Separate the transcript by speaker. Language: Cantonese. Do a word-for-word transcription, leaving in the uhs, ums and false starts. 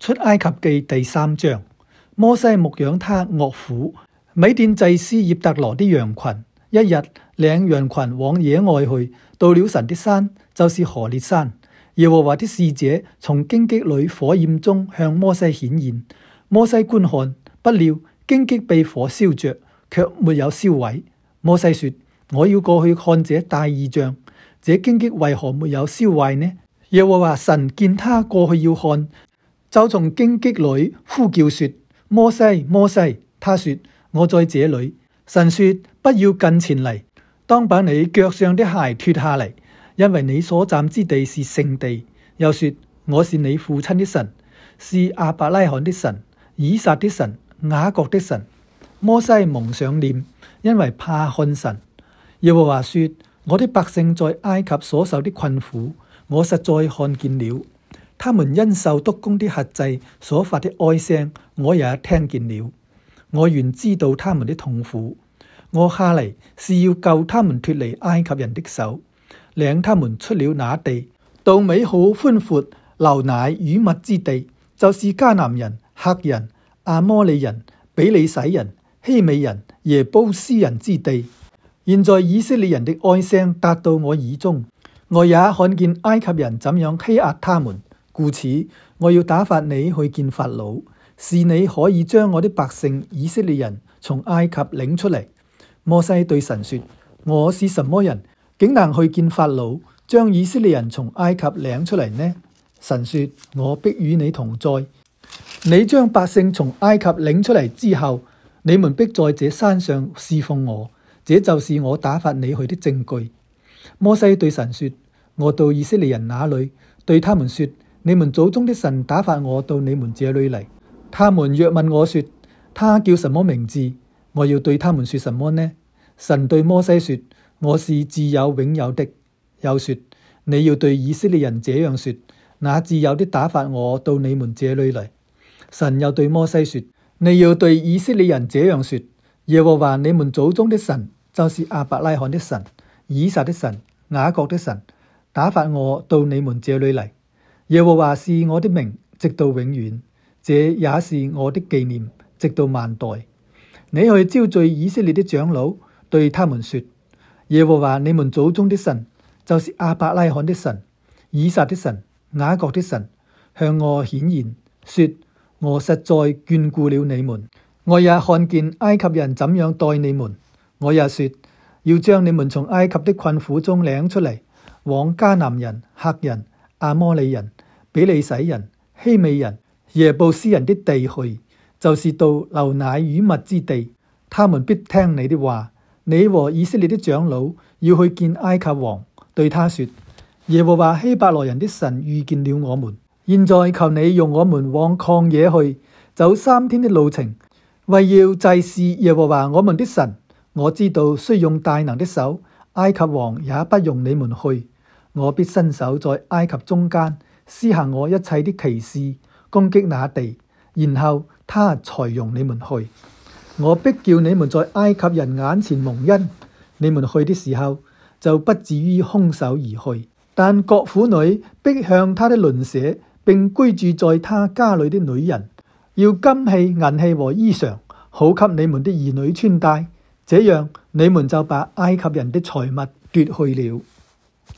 Speaker 1: 出埃及記第三章，摩西牧養他岳父米甸祭司葉特羅的羊群。一日，領羊群往野外去，到了神的山，就是何烈山。耶和華的使者從荊棘裏火焰中向摩西顯現。摩西觀看，不料荊棘被火燒着，卻沒有燒毀。摩西說：我要過去看這大異象，這荊棘為何沒有燒壞呢？耶和華神見他過去要看，就從荊棘裏呼叫說：摩西，摩西！他說：我在這裏。神說：不要近前嚟，當把你腳上的鞋脱下嚟，因為你所站之地是聖地。又說：我是你父親的神，是亞伯拉罕的神、以撒的神、雅各的神。摩西蒙上臉，因為怕看神。耶和華說：我的百姓在埃及所受的困苦，我實在看見了。他們因受督工的轄制所發的哀聲，我也聽見了。我原知道他們的痛苦，我下嚟是要救他們脫離埃及人的手，領他們出了那地，到美好寬闊、流奶與蜜之地，就是迦南人、赫人、阿摩利人、比利洗人、希美人、耶布斯人之地。現在以色列人的哀聲達到我耳中，我也看見埃及人怎樣欺壓他們，故此我要打發你去見法老，是你可以將我的百姓以色列人從埃及領出嚟。摩西對神說：我是什麼人，竟能去見法老，將以色列人從埃及領出嚟呢？神說：我必與你同在。你將百姓從埃及領出嚟之後，你們必在這山上侍奉我，這就是我打發你去的證據。摩西對神說：我到以色列人那裏，對他們說：你們祖宗的神打發我到你們這裏嚟。他們若問我說：他叫什麼名字？我要對他們說什麼呢？神對摩西說：我是自有永有的。又說：你要對以色列人這樣說：那自有的打發我到你們這裏嚟。神又對摩西說：你要對以色列人這樣說：耶和華你們祖宗的神，就是亞伯拉罕的神、以撒的神、雅各的神，打發我到你們這裏嚟。耶和華是我的名，直到永遠。這也是我的紀念，直到萬代。你去招聚以色列的長老，對他們說：耶和華你們祖宗的神，就是亞伯拉罕的神、以撒的神、雅各的神，向我顯現，說：我實在眷顧了你們，我也看見埃及人怎樣待你們。我也說，要將你們從埃及的困苦中領出嚟，往迦南人、赫人、阿摩利人、比利洗人、希美人、耶布斯人的地去，就是到流奶與蜜之地。他們必聽你的話。你和以色列的長老要去見埃及王，對他說：耶和華希伯來人的神遇見了我們，現在求你用我們往曠野去，走三天的路程，為要祭祀耶和華我們的神。我知道雖用大能的手，埃及王也不容你們去。我必伸手在埃及中間施行我一切的奇事，攻擊那地，然後他才容你們去。我必叫你們在埃及人眼前蒙恩，你們去的時候就不至於空手而去。但各婦女必向他的鄰舍並居住在他家裏的女人，要金器、銀器和衣裳，好給你們的兒女穿戴。這樣你們就把埃及人的財物奪去了。